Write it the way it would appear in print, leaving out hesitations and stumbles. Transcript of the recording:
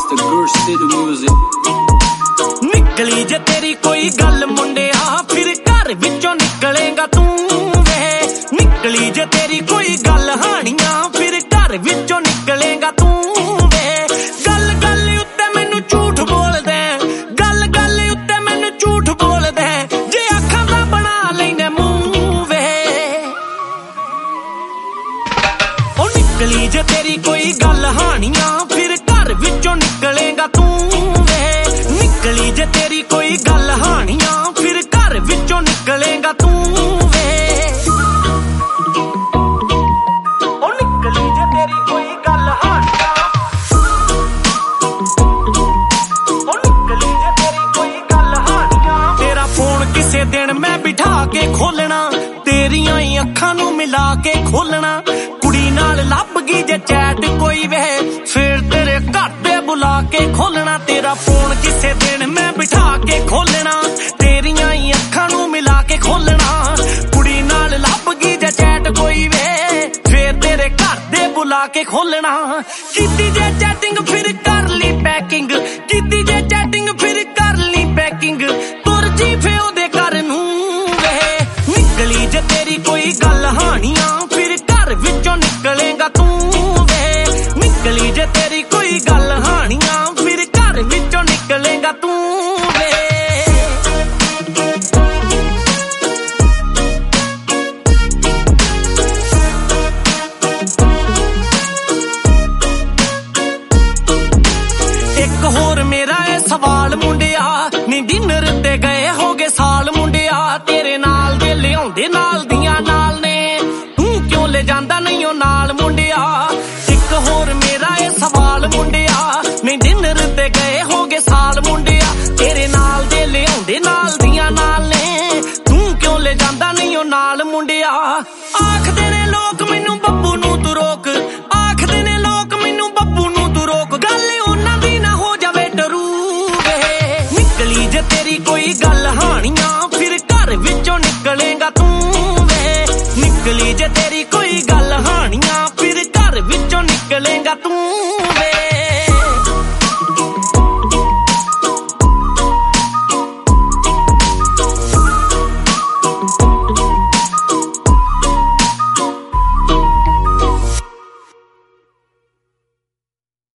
The good city music. निकली जे तेरी कोई गल मुंडिया फिर घर विचों निकलेगा तू वे। निकली जे तेरी कोई गल हानिया फिर घर विचों निकलेगा तू वे। गल गल उत्ते मैनू झूठ बोल दे, गल गल उत्ते मैनू झूठ बोल दे, जे अखां दा बना लैने मुंह वे। ओ निकली जे तेरी कोई गल हानिया फिर घर विचों निकलेगा तू वे। निकली जे तेरी कोई गल हानिया फिर घर विचों निकलेगा तू वे। ओ निकली जे तेरी कोई गल हानिया, ओ निकली जे तेरी कोई गल हानिया। तेरा फोन किसे दिन मैं बिठा के खोलना, तेरियां ही अखां नू मिला के खोलना। कुड़ी नाल लभ गई जे चैट कोई वे फिर तेरे घर ते बुला के खोलना। तेरा फोन किसे दिन मैं बिठा के खोलना, तेरियां ही अखां नू मिला के खोलना। कुड़ी नाल लभ गई जे चैट कोई वे फिर तेरे घर ते बुला के खोलना। कीती जे चैटिंग फिर कर ली पैकिंग, कीती जे चैटिंग फिर कर ली पैकिंग। तुर जी फे ओदे घर नू वे। निकली जे तेरी कोई गल हानिया फिर घर विचों निकलेगा तू वे। निकली जे तेरी कोई गल हानिया फिर घर विचों निकलेगा तू वे। एक होर मेरा है सवाल मुंडिया, नी डिनर ते गए होगे साल मुंडिया। तेरे नाल दे लियाउंदे नाल दियां नाल ने, तू क्यों ले जांदा नहीं ओ नाल मुंडिया। एक होर मेरा है सवाल मुंडिया, नी डिनर ते गए होगे साल मुंडिया। तेरे नाल दे लियाउंदे नाल दियां नाल ने, तू क्यों ले जांदा नहीं ओ नाल मुंडिया। आखदे ने लोक मैनू बब्बू नू तू रोक, आखदे ने लोक मैनू बब्बू नू तू रोक। गल उन्हां दी ना हो जावे डरू वे। निकली जे तेरी कोई गल हानिया फिर घर विचों निकलेगा तू वे। निकली जे तेरी कोई गल हानिया फिर घर विचों निकलेगा तू वे।